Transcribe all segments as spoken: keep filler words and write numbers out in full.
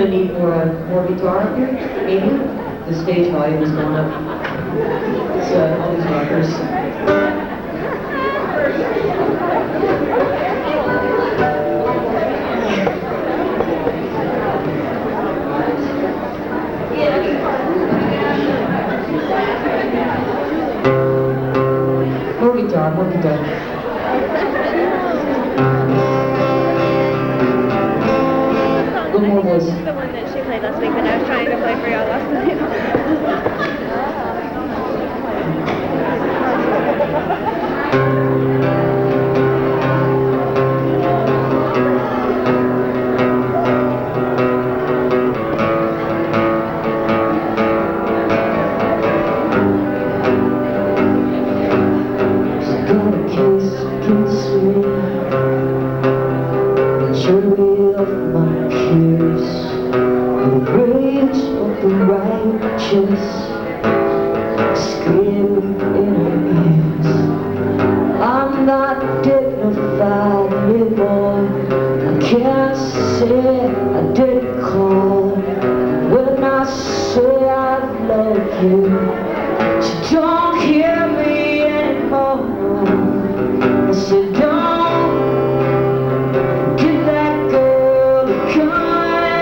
need more, uh, more guitar up here, maybe? The stage volume is going up. It's uh, all these rockers. More guitar, more guitar. More voice. This is the one that she played last week, but I was trying to play for y'all last night. Just screaming in her ears. I'm not dignified anymore. I can't say I didn't call when I say I love you. So don't hear me anymore. I said don't get that girl to come.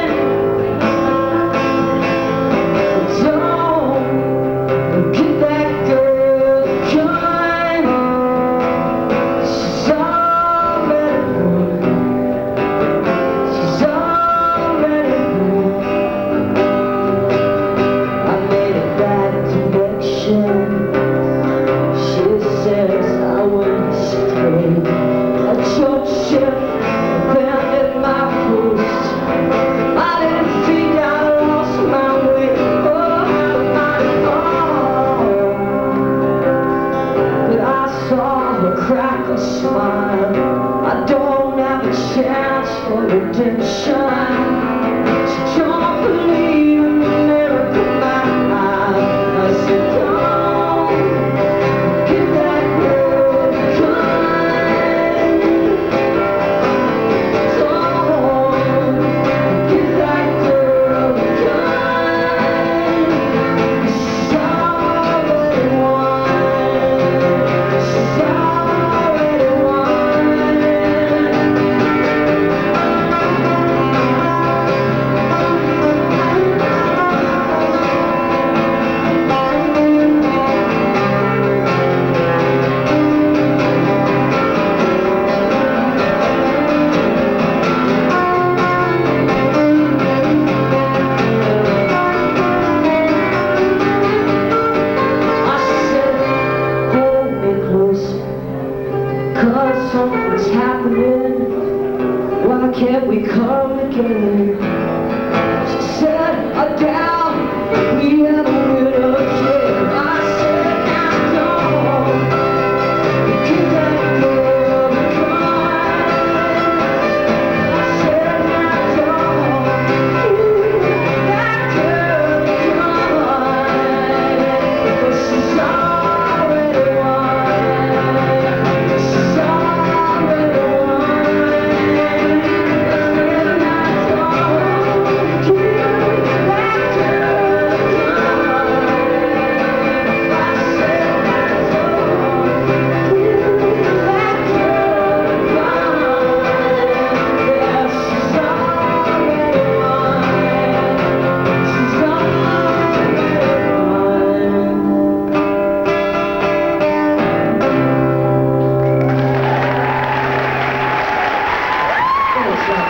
Crack a smile. I don't have a chance for redemption. So don't believe in the miracle man. I said don't get that girl to come. Don't get that girl to come. She's already won. She's already cause something's happening. Why can't we come together? She said, I doubt we ever